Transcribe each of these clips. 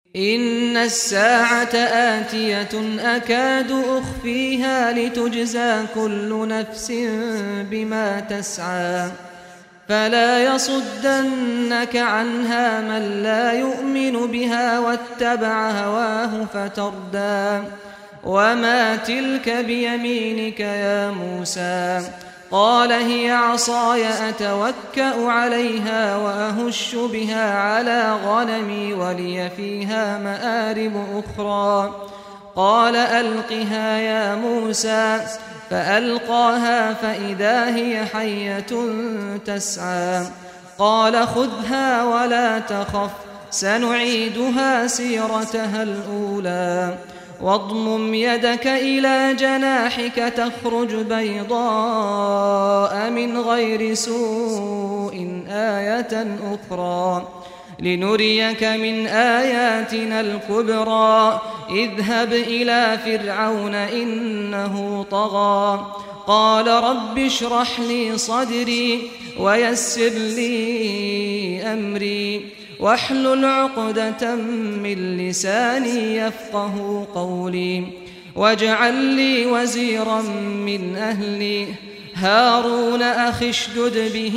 إن الساعة آتية أكاد أخفيها لتجزى كل نفس بما تسعى فلا يصدنك عنها من لا يؤمن بها واتبع هواه فتردى وما تلك بيمينك يا موسى قال هي عصاي أتوكأ عليها وأهش بها على غنمي ولي فيها مآرب أخرى قال ألقها يا موسى فألقاها فإذا هي حية تسعى قال خذها ولا تخف سنعيدها سيرتها الأولى واضمم يدك إلى جناحك تخرج بيضاء من غير سوء آية أخرى لنريك من آياتنا الكبرى اذهب إلى فرعون إنه طغى قال رب اشرح لي صدري ويسر لي أمري واحلل عقدة من لساني يفقه قولي واجعل لي وزيرا من أهلي هارون أخي اشدد به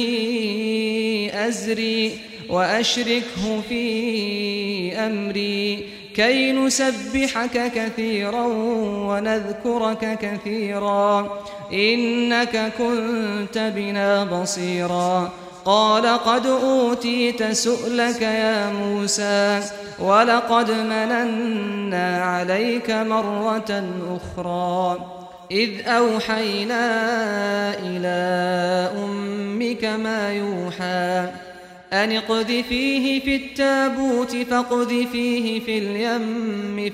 أزري وأشركه في أمري كي نسبحك كثيرا ونذكرك كثيرا إنك كنت بنا بصيرا قال قد أوتيت سؤلك يا موسى ولقد مننا عليك مرة أخرى إذ أوحينا إلى أمك ما يوحى أن اقذفيه في التابوت فاقذفيه في اليم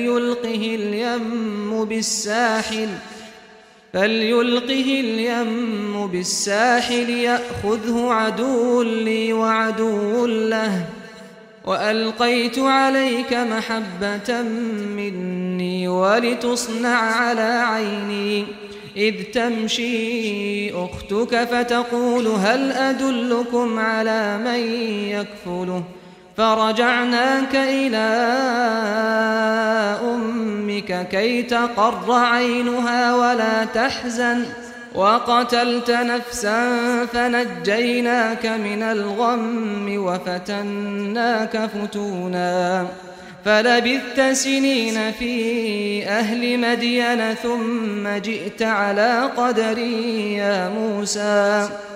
فليلقه اليم بالساحل يأخذه عدو لي وعدو له وألقيت عليك محبة مني ولتصنع على عيني إذ تمشي أختك فتقول هل أدلكم على من يكفله فرجعناك إلى أمك كي تقر عينها ولا تحزن وقتلت نفسا فنجيناك من الغم وفتناك فتونا فلبثت سنين في أهل مدين ثم جئت على قدري يا موسى